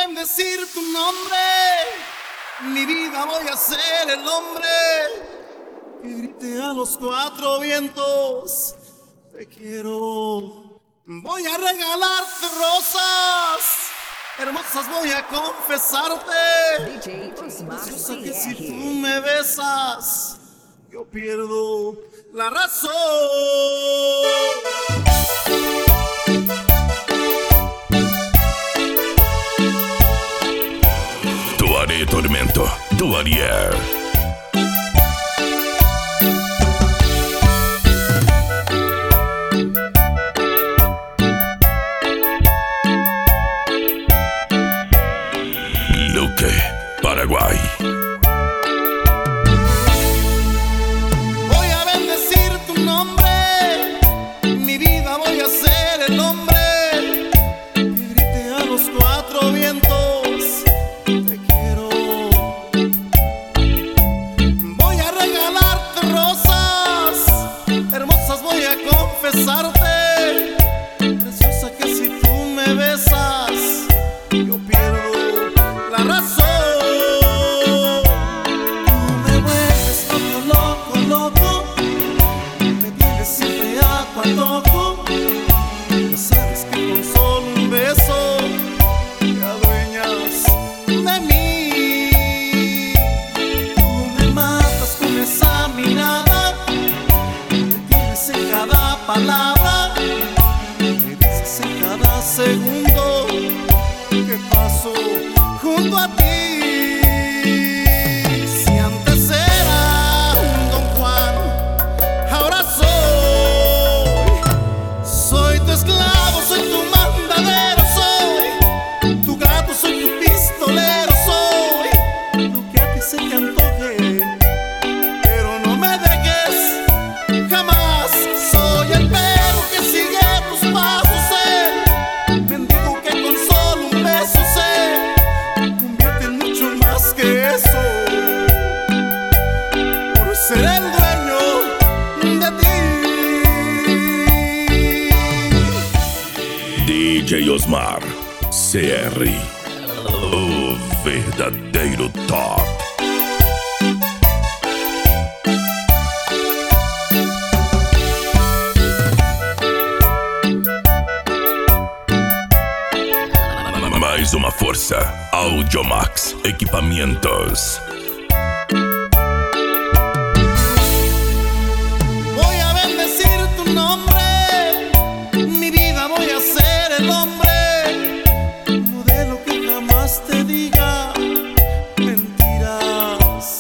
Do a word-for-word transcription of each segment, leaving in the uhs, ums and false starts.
bendecir tu nombre, mi vida voy a ser el hombre que grite a los cuatro vientos, te quiero. Voy a regalarte rosas hermosas, voy a confesarte, preciosa, que si tú me besas, yo pierdo la razón. Tu haré tormento, tu Ariel. Luque, Paraguay. Voy a bendecir tu nombre, mi vida voy a ser el hombre que grite a los cuatro vientos, te quiero. Voy a regalarte rosas hermosas, voy a confesarte, preciosa, que si tú me besas, yo pierdo la razón. Tú me vuelves loco, loco, loco, me tienes siempre a tu antojo. Ya sabes que con solo un beso te adueñas de mí. Tú me matas con esa mirada, me tienes en cada palabra, me dices en cada segundo que paso junto a ti. Si antes era un Don Juan, ahora soy, soy tu esclavo, soy tu mandadero, soy tu gato, soy tu pistolero, soy lo que a ti se te antoje, pero no me dejes jamás. Soy el perro que sigue tus pasos, el mendigo que con solo un beso se convierte en mucho más que eso, por ser el dueño de ti. D J Osmar, C R, o verdadeiro top. Mais uma força, Audiomax Equipamentos. Voy a bendecir tu nombre, mi vida voy a ser el hombre, modelo que jamás te diga mentiras.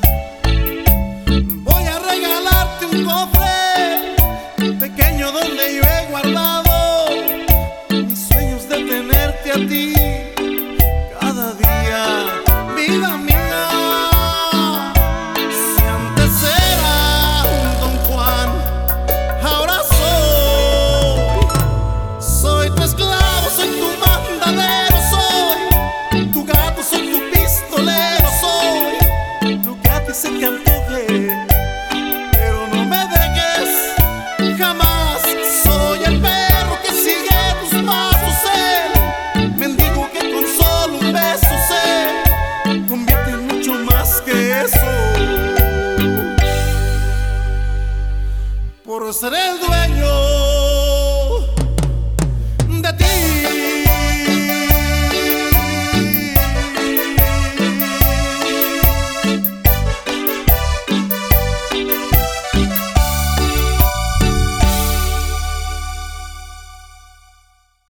Voy a regalarte un cofre pequeño donde yo he guardado mis sueños de tenerte a ti cada día, vida mía. Si antes era un Don Juan, ahora soy, soy tu esclavo, soy tu mandadero, soy tu gato, soy tu pistolero, soy lo que a ti se te antoje, pero no me dejes jamás. Soy el perro que sigue tus pasos, el mendigo que con solo un beso se convierte en mucho más que eso, por ser el dueño